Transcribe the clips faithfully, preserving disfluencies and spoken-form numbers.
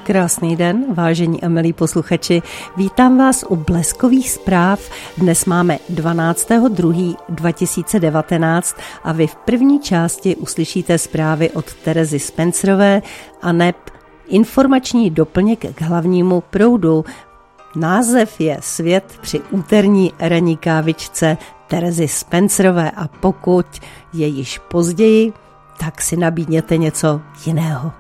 Krásný den, vážení a milí posluchači. Vítám vás u Bleskových zpráv. Dnes máme dvanáctého druhého dva tisíce devatenáct a vy v první části uslyšíte zprávy od Terezy Spencerové a neb informační doplněk k hlavnímu proudu. Název je Svět při úterní ranní kávičce Terezy Spencerové a pokud je již později, tak si nabídněte něco jiného.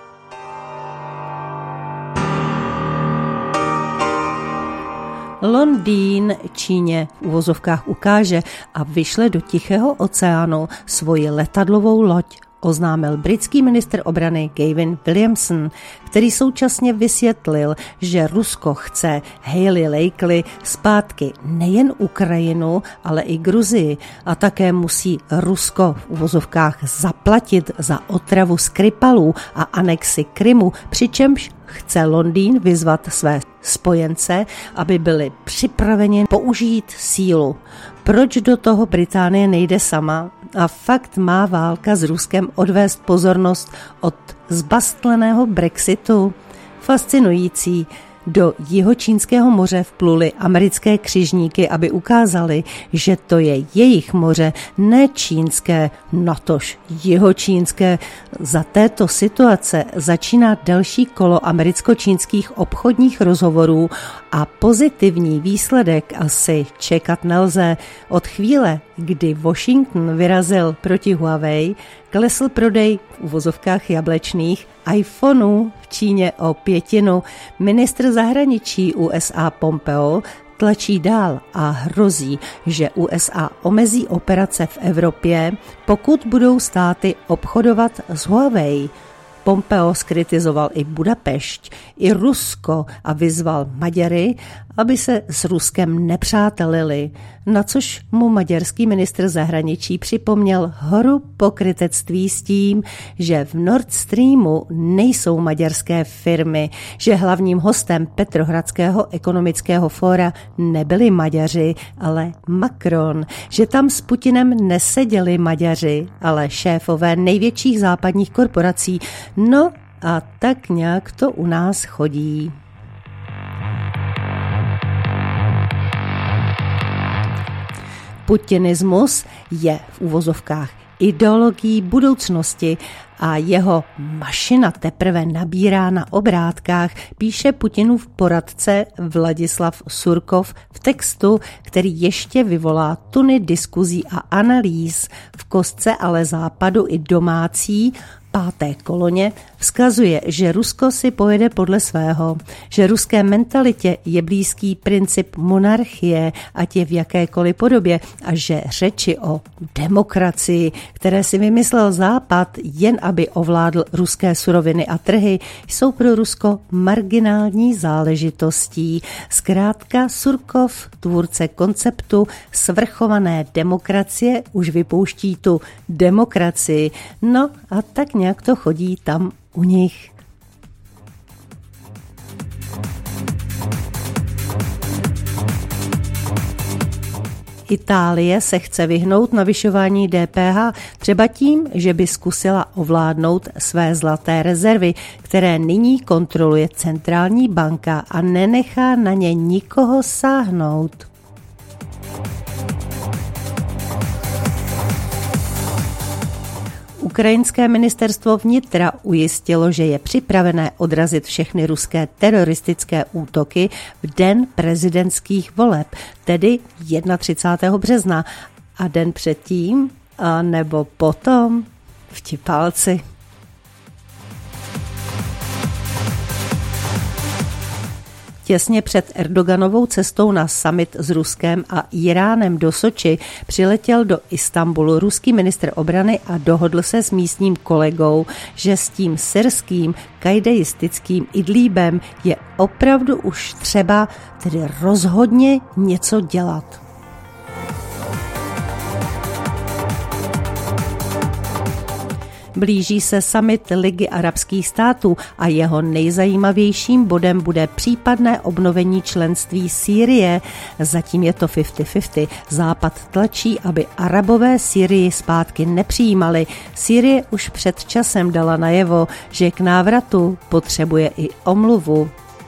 Londýn Číně v uvozovkách ukáže a vyšle do Tichého oceánu svoji letadlovou loď, oznámil britský ministr obrany Gavin Williamson, který současně vysvětlil, že Rusko chce Hayley Lakely zpátky nejen Ukrajinu, ale i Gruzii a také musí Rusko v uvozovkách zaplatit za otravu Skripalů a anexi Krymu, přičemž chce Londýn vyzvat své spojence, aby byli připraveni použít sílu. Proč do toho Británie nejde sama? A fakt má válka s Ruskem odvést pozornost od zbastleného Brexitu? Fascinující. Do Jihočínského moře vpluly americké křižníky, aby ukázali, že to je jejich moře, ne čínské, natož jihočínské. Za této situace začíná další kolo americko-čínských obchodních rozhovorů a pozitivní výsledek asi čekat nelze. Od chvíle, kdy Washington vyrazil proti Huawei, klesl prodej v uvozovkách jablečných iPhoneů v Číně o pětinu. Ministr zahraničí U S A Pompeo tlačí dál a hrozí, že U S A omezí operace v Evropě, pokud budou státy obchodovat s Huawei. Pompeo zkritizoval i Budapešť, i Rusko a vyzval Maďary, aby se s Ruskem nepřátelili, na což mu maďarský ministr zahraničí připomněl horu pokrytectví s tím, že v Nord Streamu nejsou maďarské firmy, že hlavním hostem Petrohradského ekonomického fóra nebyli Maďaři, ale Macron, že tam s Putinem neseděli Maďaři, ale šéfové největších západních korporací. No a tak nějak to u nás chodí. Putinismus je v uvozovkách ideologií budoucnosti a jeho mašina teprve nabírá na obrátkách, píše Putinův poradce Vladislav Surkov v textu, který ještě vyvolá tuny diskuzí a analýz. V kostce ale západu i domácí páté koloně vzkazuje, že Rusko si pojede podle svého, že ruské mentalitě je blízký princip monarchie, ať je v jakékoliv podobě, a že řeči o demokracii, které si vymyslel Západ, jen aby ovládl ruské suroviny a trhy, jsou pro Rusko marginální záležitostí. Zkrátka Surkov, tvůrce konceptu svrchované demokracie, už vypouští tu demokracii. No a tak nějak to chodí tam u nich. Itálie se chce vyhnout navyšování D P H třeba tím, že by zkusila ovládnout své zlaté rezervy, které nyní kontroluje centrální banka a nenechá na ně nikoho sáhnout. Ukrajinské ministerstvo vnitra ujistilo, že je připravené odrazit všechny ruské teroristické útoky v den prezidentských voleb, tedy třicátého prvního března, a den předtím, a nebo potom, vtipálci. Těsně před Erdoganovou cestou na summit s Ruskem a Iránem do Soči přiletěl do Istanbulu ruský ministr obrany a dohodl se s místním kolegou, že s tím syrským kajdeistickým Idlíbem je opravdu už třeba, tedy rozhodně něco dělat. Blíží se summit Ligy arabských států a jeho nejzajímavějším bodem bude případné obnovení členství Sýrie. Zatím je to padesát na padesát. Západ tlačí, aby Arabové Sýrii zpátky nepřijímali. Sýrie už před časem dala najevo, že k návratu potřebuje i omluvu.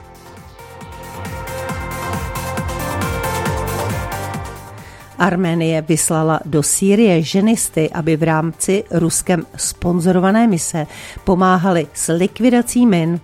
Arménie vyslala do Sýrie ženisty, aby v rámci Ruskem sponzorované mise pomáhali s likvidací min.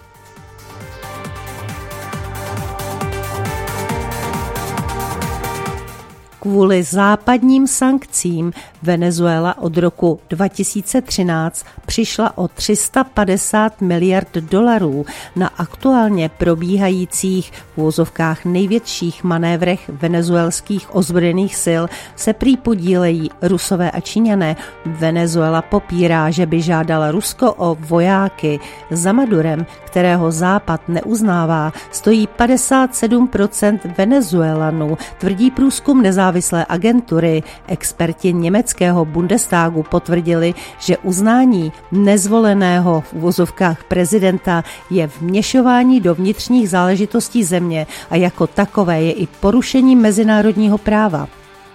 Kvůli západním sankcím Venezuela od roku dva tisíce třináct přišla o tři sta padesát miliard dolarů. Na aktuálně probíhajících v úvozovkách největších manévrech venezuelských ozbrojených sil se prý podílejí Rusové a Číňané. Venezuela popírá, že by žádala Rusko o vojáky. Za Madurem, kterého Západ neuznává, stojí padesát sedm procent Venezuelanů, tvrdí průzkum nezávislé agentury. Experti německého Bundestagu potvrdili, že uznání nezvoleného v uvozovkách prezidenta je vměšování do vnitřních záležitostí země a jako takové je i porušení mezinárodního práva.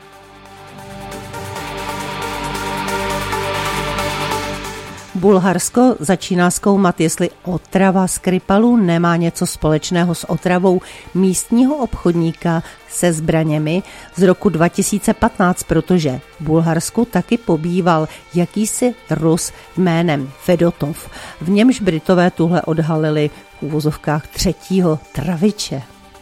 Bulharsko začíná zkoumat, jestli otrava Skripalů nemá něco společného s otravou místního obchodníka se zbraněmi z roku dva tisíce patnáct, protože v Bulharsku taky pobýval jakýsi Rus jménem Fedotov. V němž Britové tuhle odhalili v uvozovkách třetího traviče.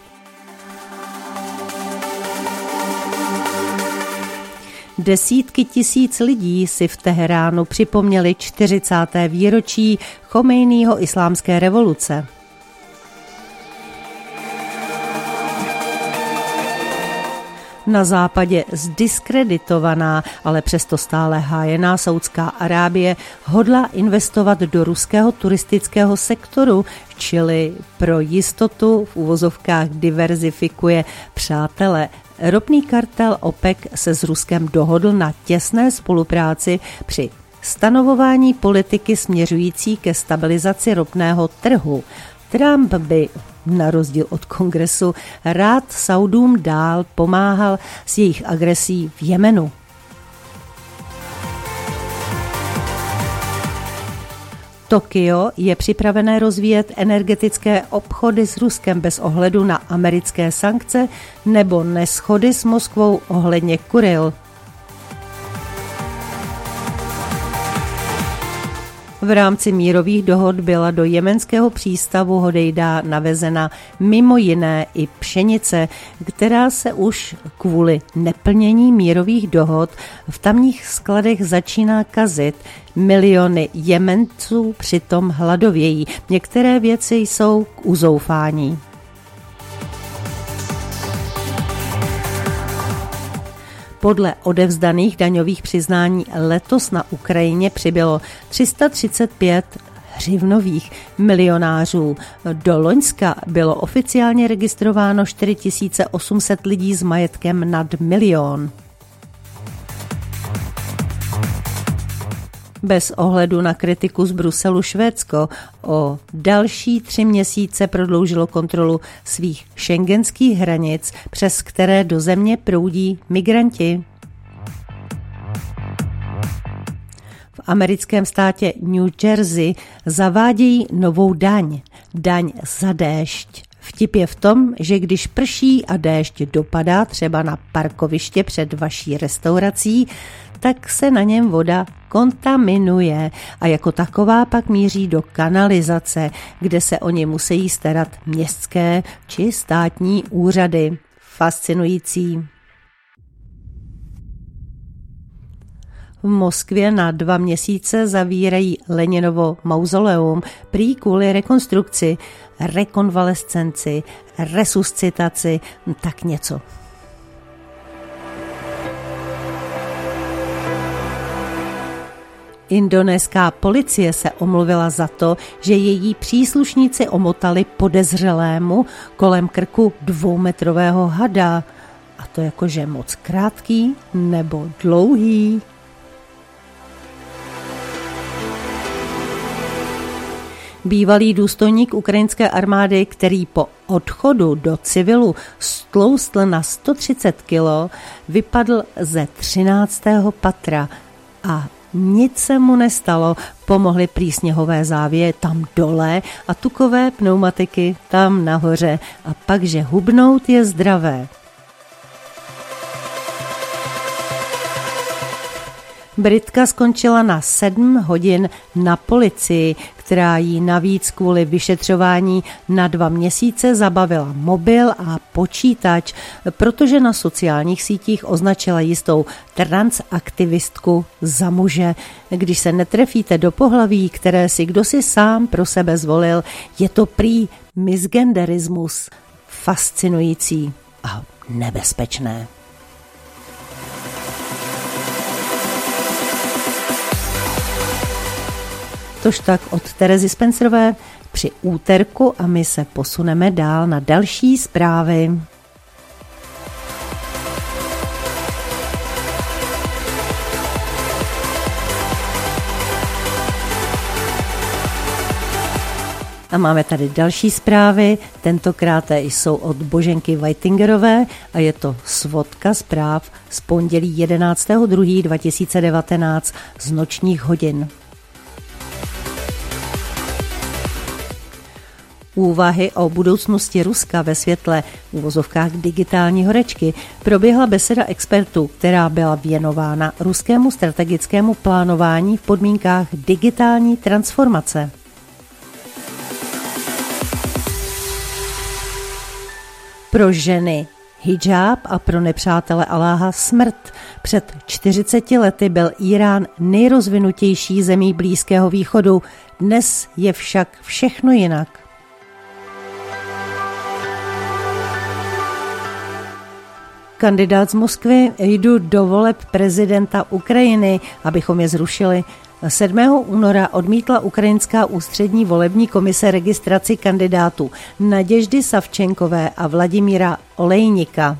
Desítky tisíc lidí si v Teheránu připomněli čtyřicáté výročí Chomejního islámské revoluce. Na západě zdiskreditovaná, ale přesto stále hájená Saudská Arábie hodlá investovat do ruského turistického sektoru, čili pro jistotu v uvozovkách diverzifikuje přátele. Ropný kartel OPEC se s Ruskem dohodl na těsné spolupráci při stanovování politiky směřující ke stabilizaci ropného trhu. Trump by na rozdíl od kongresu rád Saudům dál pomáhal s jejich agresí v Jemenu. Tokio je připravené rozvíjet energetické obchody s Ruskem bez ohledu na americké sankce nebo neshody s Moskvou ohledně Kuril. V rámci mírových dohod byla do jemenského přístavu Hodejda navezena mimo jiné i pšenice, která se už kvůli neplnění mírových dohod v tamních skladech začíná kazit. Miliony Jemenců přitom hladovějí. Některé věci jsou k uzoufání. Podle odevzdaných daňových přiznání letos na Ukrajině přibylo tři sta třicet pět hřivnových milionářů. Do loňska bylo oficiálně registrováno čtyři tisíce osm set lidí s majetkem nad milion. Bez ohledu na kritiku z Bruselu Švédsko o další tři měsíce prodloužilo kontrolu svých schengenských hranic, přes které do země proudí migranti. V americkém státě New Jersey zavádějí novou daň. Daň za déšť. Vtip je v tom, že když prší a déšť dopadá třeba na parkoviště před vaší restaurací, tak se na něm voda kontaminuje a jako taková pak míří do kanalizace, kde se o ně musí starat městské či státní úřady. Fascinující. V Moskvě na dva měsíce zavírají Leninovo mauzoleum prý kvůli rekonstrukci, rekonvalescenci, resuscitaci, tak něco. Indonéská policie se omluvila za to, že její příslušníci omotali podezřelému kolem krku dvoumetrového hada. A to jakože moc krátký nebo dlouhý. Bývalý důstojník ukrajinské armády, který po odchodu do civilu stloustl na sto třicet kilo, vypadl ze třináctého patra a nic se mu nestalo, pomohly prý sněhové závěje tam dole a tukové pneumatiky tam nahoře a pak, že hubnout je zdravé. Britka skončila na sedm hodin na policii, která jí navíc kvůli vyšetřování na dva měsíce zabavila mobil a počítač, protože na sociálních sítích označila jistou transaktivistku za muže. Když se netrefíte do pohlaví, které si kdosi sám pro sebe zvolil, je to prý misgenderismus. Fascinující a nebezpečné. Tož tak od Terezy Spencerové při úterku a my se posuneme dál na další zprávy. A máme tady další zprávy, tentokrát jsou od Boženky Whitingerové a je to svodka zpráv z pondělí jedenáctého druhého dva tisíce devatenáct z nočních hodin. Úvahy o budoucnosti Ruska ve světle v uvozovkách digitální horečky proběhla beseda expertů, která byla věnována ruskému strategickému plánování v podmínkách digitální transformace. Pro ženy hijab a pro nepřátele Aláha smrt. Před čtyřiceti lety byl Írán nejrozvinutější zemí Blízkého východu, dnes je však všechno jinak. Kandidát z Moskvy, jdu do voleb prezidenta Ukrajiny, abychom je zrušili. sedmého února odmítla ukrajinská ústřední volební komise registraci kandidátů Naděždy Savčenkové a Vladimíra Olejnika.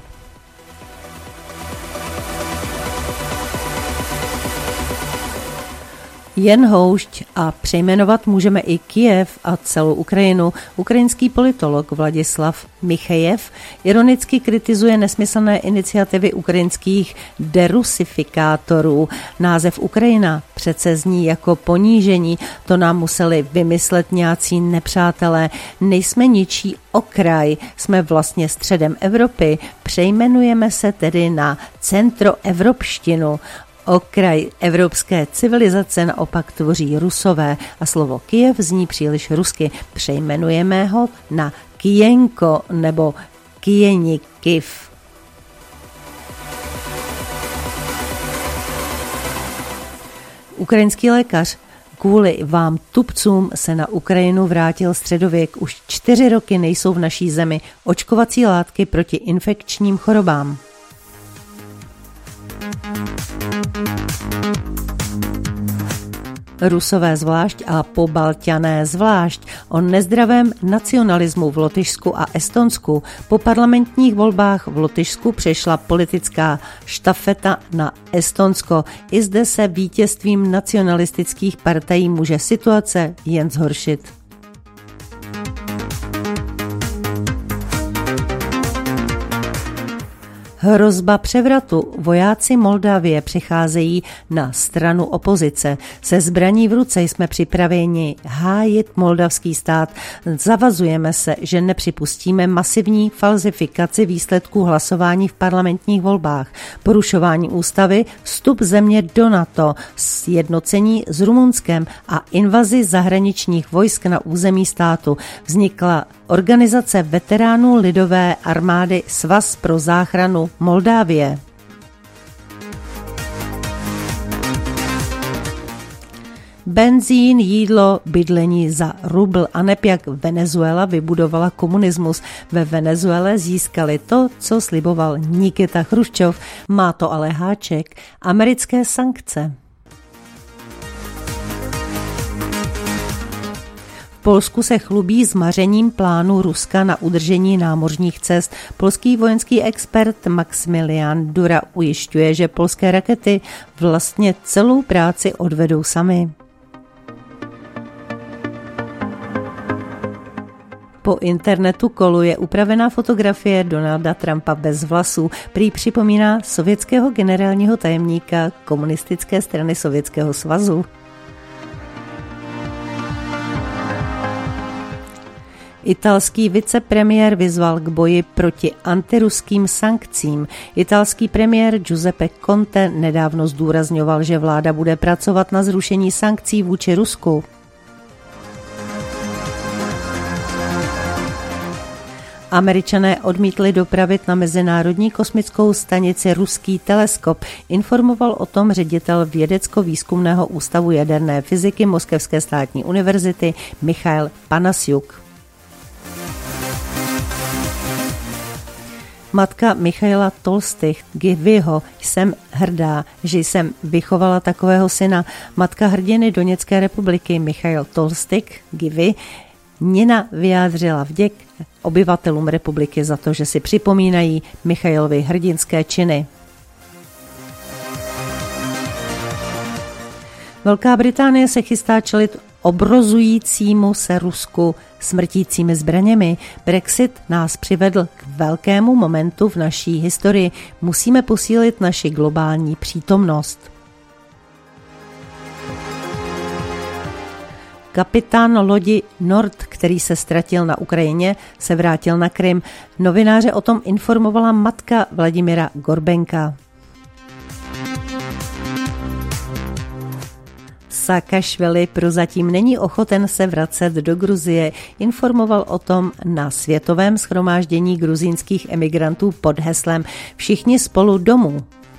Jen houšť a přejmenovat můžeme i Kyjev a celou Ukrajinu. Ukrajinský politolog Vladislav Michejev ironicky kritizuje nesmyslné iniciativy ukrajinských derusifikátorů. Název Ukrajina přece zní jako ponížení, to nám museli vymyslet nějací nepřátelé. Nejsme ničí okraj, jsme vlastně středem Evropy, přejmenujeme se tedy na centroevropštinu. Okraj evropské civilizace naopak tvoří Rusové a slovo Kyjev zní příliš rusky. Přejmenujeme ho na Kyjenko nebo Kyjenikiv. Ukrajinský lékař kvůli vám tupcům se na Ukrajinu vrátil středověk. Už čtyři roky nejsou v naší zemi očkovací látky proti infekčním chorobám. Rusové zvlášť a Pobalťané zvlášť o nezdravém nacionalismu v Lotyšsku a Estonsku. Po parlamentních volbách v Lotyšsku přešla politická štafeta na Estonsko. I zde se vítězstvím nacionalistických partají může situace jen zhoršit. Hrozba převratu. Vojáci Moldávie přicházejí na stranu opozice. Se zbraní v ruce jsme připraveni hájit moldavský stát. Zavazujeme se, že nepřipustíme masivní falzifikaci výsledků hlasování v parlamentních volbách, porušování ústavy, vstup země do NATO, sjednocení s Rumunskem a invazi zahraničních vojsk na území státu. Vznikla organizace veteránů lidové armády Svaz pro záchranu Moldávie. Benzín, jídlo, bydlení za rubl a neb jak Venezuela vybudovala komunismus. Ve Venezuele získali to, co sliboval Nikita Chruščov. Má to ale háček. Americké sankce. Polsku se chlubí zmařením plánu Ruska na udržení námořních cest. Polský vojenský expert Maximilian Dura ujišťuje, že polské rakety vlastně celou práci odvedou sami. Po internetu koluje upravená fotografie Donalda Trumpa bez vlasů. Prý připomíná sovětského generálního tajemníka komunistické strany Sovětského svazu. Italský vicepremiér vyzval k boji proti antiruským sankcím. Italský premiér Giuseppe Conte nedávno zdůrazňoval, že vláda bude pracovat na zrušení sankcí vůči Rusku. Američané odmítli dopravit na mezinárodní kosmickou stanici ruský teleskop. Informoval o tom ředitel Vědecko-výzkumného ústavu jaderné fyziky Moskevské státní univerzity Michail Panasiuk. Matka Michaila Tolstych-Givyho: jsem hrdá, že jsem vychovala takového syna. Matka hrdiny Doněcké republiky Michail Tolstych-Givy Nina vyjádřila vděk obyvatelům republiky za to, že si připomínají Michailovy hrdinské činy. Velká Británie se chystá čelit obrozujícímu se Rusku smrtícími zbraněmi. Brexit nás přivedl k velkému momentu v naší historii. Musíme posílit naši globální přítomnost. Kapitán lodi Nord, který se ztratil na Ukrajině, se vrátil na Krym. Novináře o tom informovala matka Vladimira Gorbenka. Saakašvili prozatím není ochoten se vracet do Gruzie. Informoval o tom na světovém shromáždění gruzínských emigrantů pod heslem Všichni spolu domů.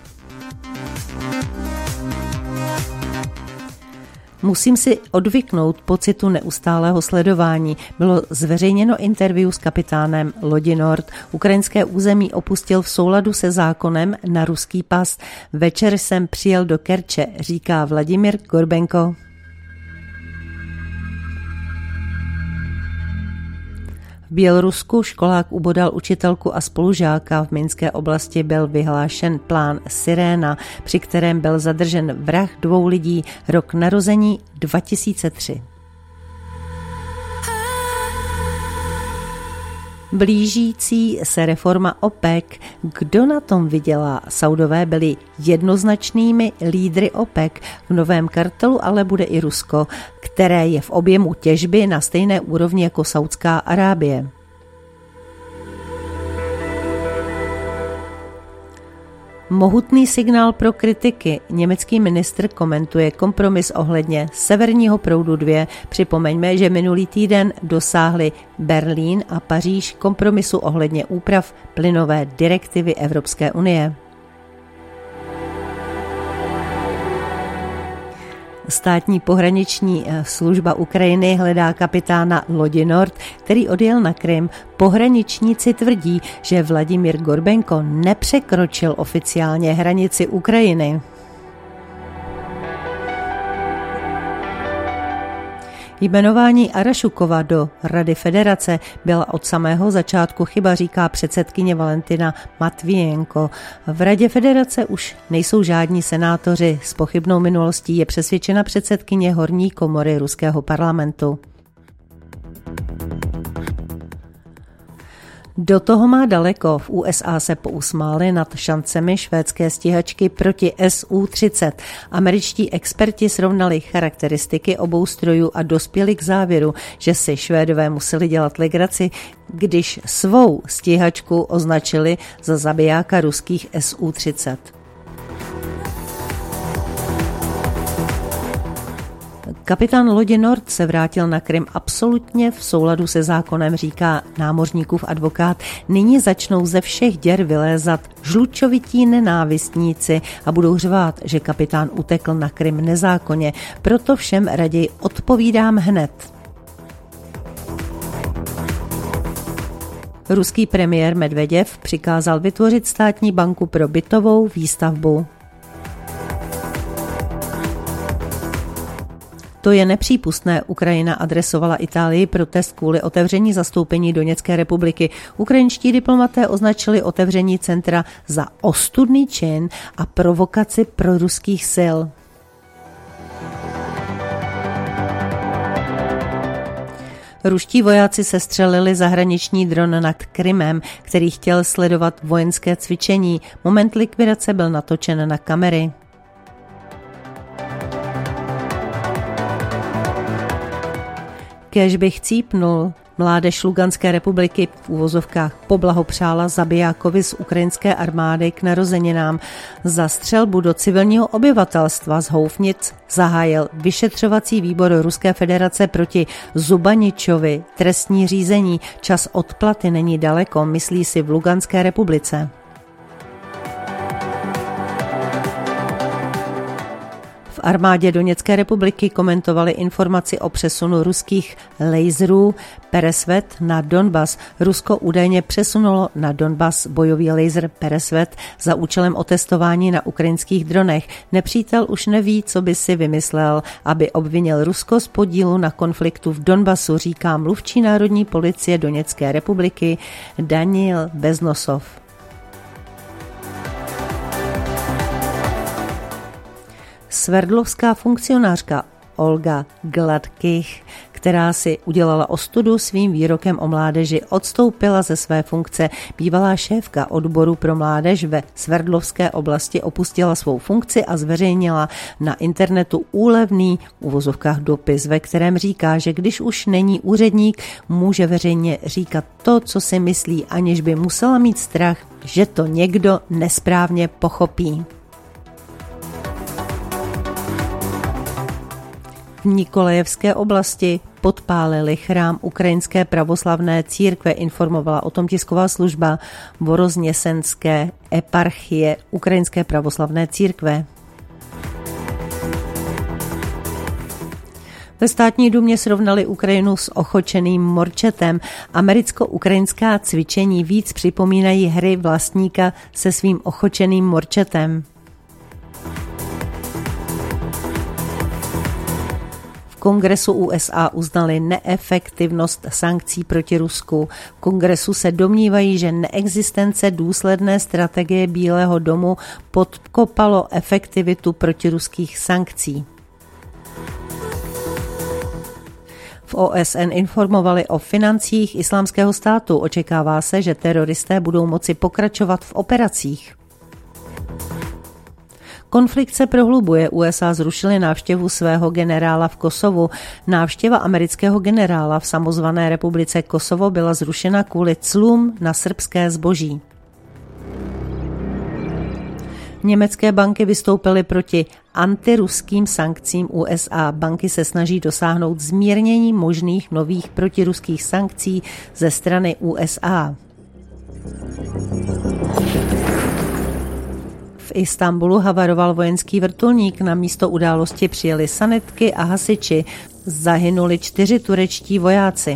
Musím si odvyknout pocitu neustálého sledování. Bylo zveřejněno interview s kapitánem lodi Nord. Ukrajinské území opustil v souladu se zákonem na ruský pas. Večer jsem přijel do Kerče, říká Vladimir Gorbenko. V Bělorusku školák ubodal učitelku a spolužáka. V Minské oblasti byl vyhlášen plán Siréna, při kterém byl zadržen vrah dvou lidí, rok narození dva tisíce tři. Blížící se reforma OPEC. Kdo na tom vydělá? Saudové byli jednoznačnými lídry OPEC. V novém kartelu ale bude i Rusko, které je v objemu těžby na stejné úrovni jako Saudská Arábie. Mohutný signál pro kritiky. Německý ministr komentuje kompromis ohledně Severního proudu dva. Připomeňme, že minulý týden dosáhli Berlín a Paříž kompromisu ohledně úprav plynové direktivy Evropské unie. Státní pohraniční služba Ukrajiny hledá kapitána lodi Nord, který odjel na Krym. Pohraničníci tvrdí, že Vladimír Gorbenko nepřekročil oficiálně hranici Ukrajiny. Jmenování Arašukova do Rady federace byla od samého začátku chyba, říká předsedkyně Valentina Matvijenko. V Radě federace už nejsou žádní senátoři. S pochybnou minulostí je přesvědčena předsedkyně horní komory ruského parlamentu. Do toho má daleko. V U S A se pousmáli nad šancemi švédské stíhačky proti S U třicet. Američtí experti srovnali charakteristiky obou strojů a dospěli k závěru, že si Švédové museli dělat legraci, když svou stíhačku označili za zabijáka ruských S U třicet. Kapitán lodi Nord se vrátil na Krym absolutně v souladu se zákonem, říká námořníkův advokát. Nyní začnou ze všech děr vylézat žlučovití nenávistníci a budou řvát, že kapitán utekl na Krym nezákonně. Proto všem raději odpovídám hned. Ruský premiér Medveděv přikázal vytvořit státní banku pro bytovou výstavbu. To je nepřípustné. Ukrajina adresovala Itálii protest kvůli otevření zastoupení Doněcké republiky. Ukrajinští diplomaté označili otevření centra za ostudný čin a provokaci proruských sil. Ruští vojáci sestřelili zahraniční dron nad Krymem, který chtěl sledovat vojenské cvičení. Moment likvidace byl natočen na kamery. Kéž bych cípnul. Mládež Luganské republiky v uvozovkách poblahopřála zabijákovi z ukrajinské armády k narozeninám. Za střelbu do civilního obyvatelstva z Houfnic zahájil vyšetřovací výbor Ruské federace proti Zubaničovi trestní řízení. Čas odplaty není daleko, myslí si v Luganské republice. V armádě Doněcké republiky komentovali informaci o přesunu ruských laserů Peresvet na Donbas. Rusko údajně přesunulo na Donbas bojový laser Peresvet za účelem otestování na ukrajinských dronech. Nepřítel už neví, co by si vymyslel, aby obvinil Rusko z podílu na konfliktu v Donbasu, říká mluvčí Národní policie Doněcké republiky Daniel Beznosov. Sverdlovská funkcionářka Olga Gladkych, která si udělala ostudu svým výrokem o mládeži, odstoupila ze své funkce. Bývalá šéfka odboru pro mládež ve Sverdlovské oblasti opustila svou funkci a zveřejnila na internetu úlevný v uvozovkách dopis, ve kterém říká, že když už není úředník, může veřejně říkat to, co si myslí, aniž by musela mít strach, že to někdo nesprávně pochopí. V Nikolajevské oblasti podpálili chrám ukrajinské pravoslavné církve, informovala o tom tisková služba Vorozněsenské eparchie ukrajinské pravoslavné církve. Ve státní dumě srovnali Ukrajinu s ochočeným morčetem. Americko-ukrajinská cvičení víc připomínají hry vlastníka se svým ochočeným morčetem. V Kongresu U S A uznali neefektivnost sankcí proti Rusku. V Kongresu se domnívají, že neexistence důsledné strategie Bílého domu podkopalo efektivitu protiruských sankcí. V O S N informovali o financích Islámského státu. Očekává se, že teroristé budou moci pokračovat v operacích. Konflikt se prohlubuje. U S A zrušili návštěvu svého generála v Kosovu. Návštěva amerického generála v samozvané republice Kosovo byla zrušena kvůli clům na srbské zboží. Německé banky vystoupily proti antiruským sankcím U S A. Banky se snaží dosáhnout zmírnění možných nových protiruských sankcí ze strany U S A. V Istanbulu havaroval vojenský vrtulník. Na místo události přijeli sanitky a hasiči. Zahynuli čtyři turečtí vojáci.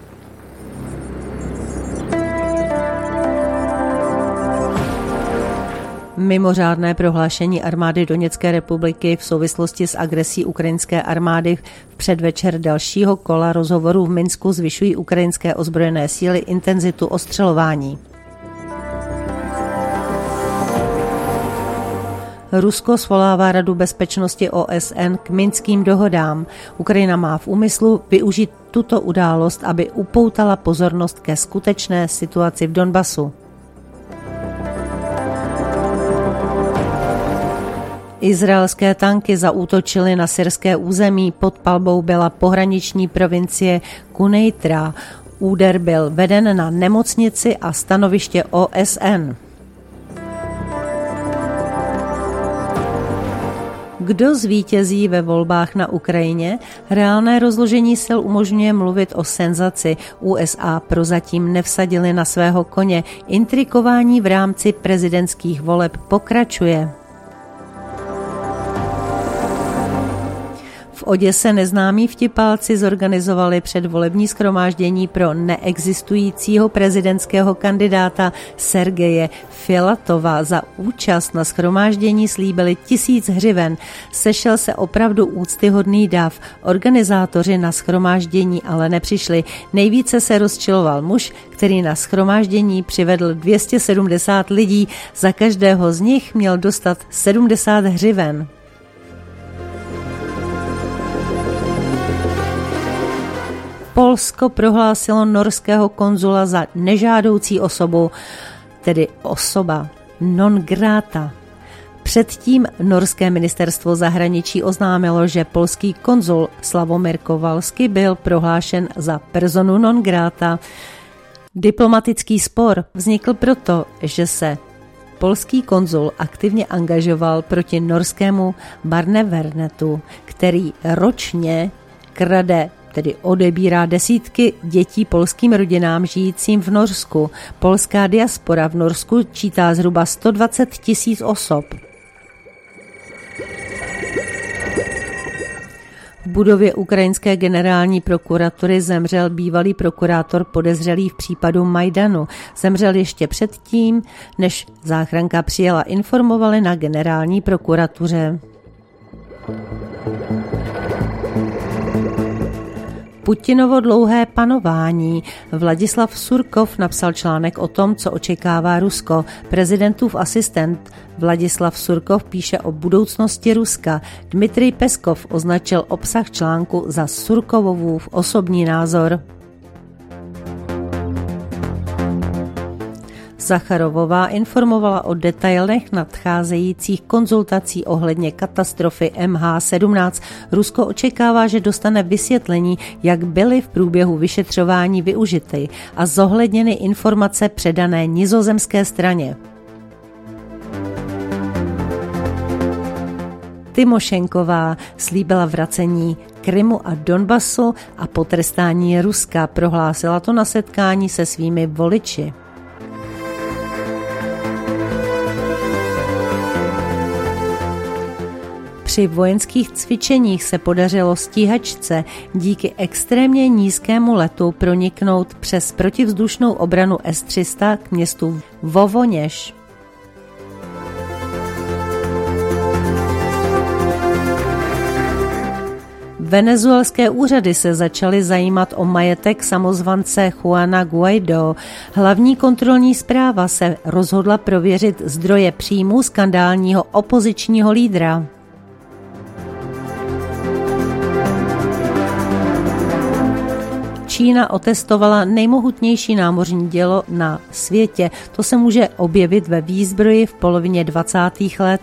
Mimořádné prohlášení armády Doněcké republiky v souvislosti s agresí ukrajinské armády v předvečer dalšího kola rozhovorů v Minsku zvyšují ukrajinské ozbrojené síly intenzitu ostřelování. Rusko svolává Radu bezpečnosti O S N k minským dohodám. Ukrajina má v úmyslu využít tuto událost, aby upoutala pozornost ke skutečné situaci v Donbasu. Izraelské tanky zaútočily na syrské území, pod palbou byla pohraniční provincie Kuneitra. Úder byl veden na nemocnici a stanoviště O S N. Kdo zvítězí ve volbách na Ukrajině? Reálné rozložení sil umožňuje mluvit o senzaci. U S A prozatím nevsadili na svého koně. Intrikování v rámci prezidentských voleb pokračuje. V Oděse neznámí vtipálci zorganizovali předvolební shromáždění pro neexistujícího prezidentského kandidáta Sergeje Filatova. Za účast na shromáždění slíbili tisíc hřiven. Sešel se opravdu úctyhodný dav. Organizátoři na shromáždění ale nepřišli. Nejvíce se rozčiloval muž, který na shromáždění přivedl dvě stě sedmdesát lidí. Za každého z nich měl dostat sedmdesát hřiven. V Polsko prohlásilo norského konzula za nežádoucí osobu, tedy osoba non grata. Předtím norské ministerstvo zahraničí oznámilo, že polský konzul Slavomír Kowalski byl prohlášen za personu non grata. Diplomatický spor vznikl proto, že se polský konzul aktivně angažoval proti norskému Barnevernetu, který ročně krade, tedy odebírá desítky dětí polským rodinám žijícím v Norsku. Polská diaspora v Norsku čítá zhruba sto dvacet tisíc osob. V budově ukrajinské generální prokuratury zemřel bývalý prokurátor podezřelý v případu Majdanu. Zemřel ještě předtím, než záchranka přijela, informovali na generální prokuratuře. Putinovo dlouhé panování. Vladislav Surkov napsal článek o tom, co očekává Rusko. Prezidentův asistent Vladislav Surkov píše o budoucnosti Ruska. Dmitrij Peskov označil obsah článku za Surkovův osobní názor. Zacharovová informovala o detailech nadcházejících konzultací ohledně katastrofy M H sedmnáct. Rusko očekává, že dostane vysvětlení, jak byly v průběhu vyšetřování využity a zohledněny informace předané nizozemské straně. Tymošenková slíbila vracení Krymu a Donbasu a potrestání Ruska. Prohlásila to na setkání se svými voliči. Při vojenských cvičeních se podařilo stíhačce díky extrémně nízkému letu proniknout přes protivzdušnou obranu S tři sta k městu Vovoněž. Venezuelské úřady se začaly zajímat o majetek samozvance Juana Guaidó. Hlavní kontrolní správa se rozhodla prověřit zdroje příjmů skandálního opozičního lídra. Čína otestovala nejmohutnější námořní dělo na světě. To se může objevit ve výzbroji v polovině dvacátých let.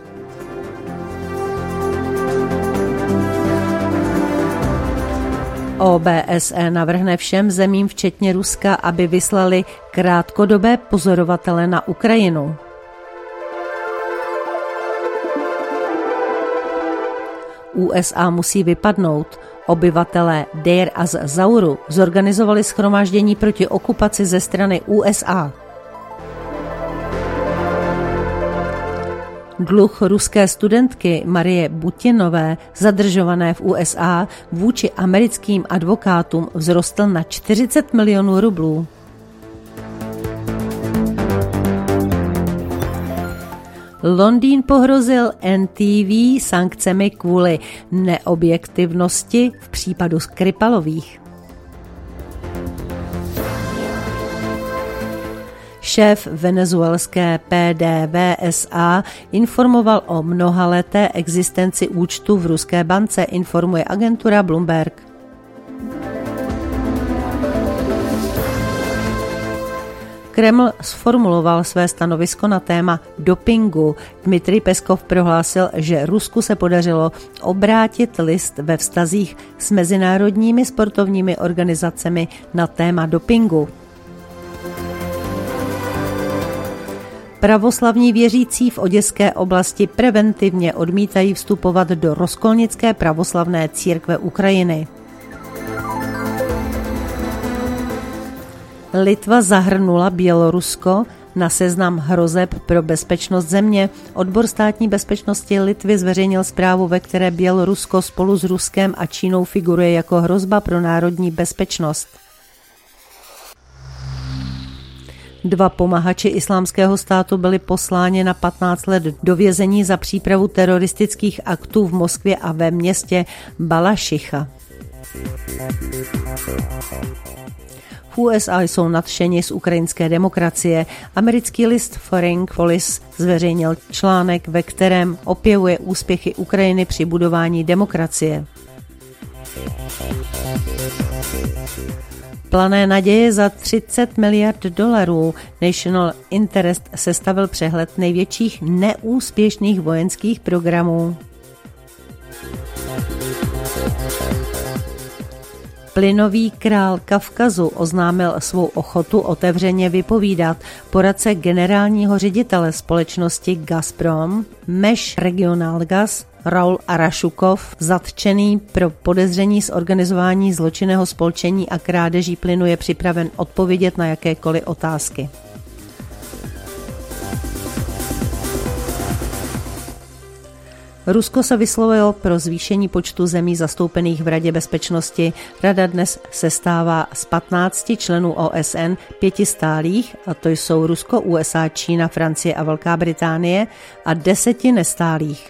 O B S E navrhne všem zemím, včetně Ruska, aby vyslali krátkodobé pozorovatele na Ukrajinu. U S A musí vypadnout. Obyvatelé Deir az-Zauru zorganizovali shromáždění proti okupaci ze strany U S A. Dluh ruské studentky Marie Butinové, zadržované v U S A, vůči americkým advokátům vzrostl na čtyřicet milionů rublů. Londýn pohrozil N T V sankcemi kvůli neobjektivnosti v případu Skripalových. Šéf venezuelské P D V S A informoval o mnohaleté existenci účtu v ruské bance, informuje agentura Bloomberg. Kreml sformuloval své stanovisko na téma dopingu. Dmitrij Peskov prohlásil, že Rusku se podařilo obrátit list ve vztazích s mezinárodními sportovními organizacemi na téma dopingu. Pravoslavní věřící v oděské oblasti preventivně odmítají vstupovat do rozkolnické pravoslavné církve Ukrajiny. Litva zahrnula Bělorusko na seznam hrozeb pro bezpečnost země. Odbor státní bezpečnosti Litvy zveřejnil zprávu, ve které Bělorusko spolu s Ruskem a Čínou figuruje jako hrozba pro národní bezpečnost. Dva pomahači Islámského státu byli posláni na patnáct let do vězení za přípravu teroristických aktů v Moskvě a ve městě Balašicha. V U S A jsou nadšeni z ukrajinské demokracie. Americký list Foreign Policy zveřejnil článek, ve kterém opěvuje úspěchy Ukrajiny při budování demokracie. Plané naděje za třicet miliard dolarů. National Interest sestavil přehled největších neúspěšných vojenských programů. Plynový král Kavkazu oznámil svou ochotu otevřeně vypovídat. Poradce generálního ředitele společnosti Gazprom, Meš Regionalgas, Raul Arašukov, zatčený pro podezření z organizování zločinného spolčení a krádeží plynu, je připraven odpovědět na jakékoliv otázky. Rusko se vyslovilo pro zvýšení počtu zemí zastoupených v Radě bezpečnosti. Rada dnes sestává z patnácti členů O S N, pěti stálých, a to jsou Rusko, U S A, Čína, Francie a Velká Británie, a deseti nestálých.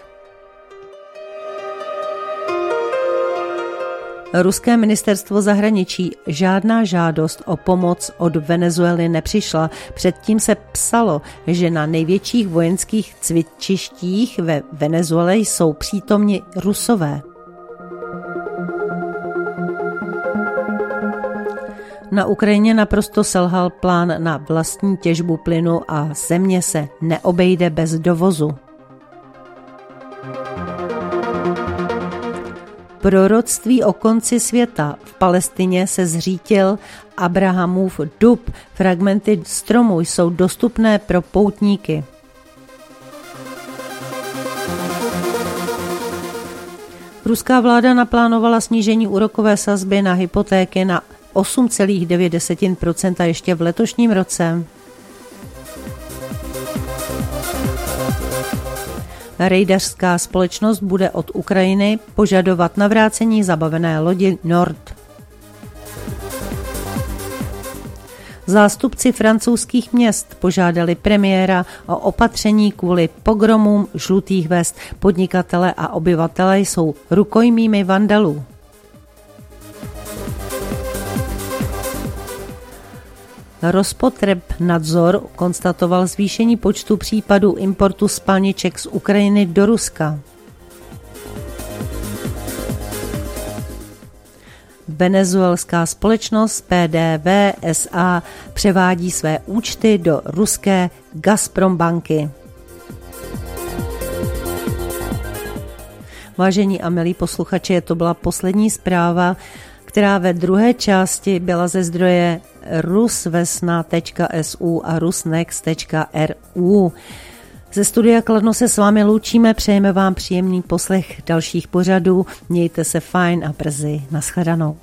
Ruské ministerstvo zahraničí: žádná žádost o pomoc od Venezuely nepřišla. Předtím se psalo, že na největších vojenských cvičištích ve Venezuele jsou přítomni Rusové. Na Ukrajině naprosto selhal plán na vlastní těžbu plynu a země se neobejde bez dovozu. Proroctví o konci světa. V Palestině se zřítil Abrahamův dub. Fragmenty stromu jsou dostupné pro poutníky. Ruská vláda naplánovala snížení úrokové sazby na hypotéky na osm celá devět procenta ještě v letošním roce. Rejdařská společnost bude od Ukrajiny požadovat navrácení zabavené lodi Nord. Zástupci francouzských měst požádali premiéra o opatření kvůli pogromům žlutých vest. Podnikatele a obyvatele jsou rukojmími vandalů. Rospotrebnadzor konstatoval zvýšení počtu případů importu spalniček z Ukrajiny do Ruska. Venezuelská společnost P D V S A převádí své účty do ruské Gazprom banky. Vážení a milí posluchači, to byla poslední zpráva, která ve druhé části byla ze zdroje rusvesna tečka es u a rusnext tečka er u. Ze studia Kladno se s vámi loučíme, přejeme vám příjemný poslech dalších pořadů, mějte se fajn a brzy nashledanou.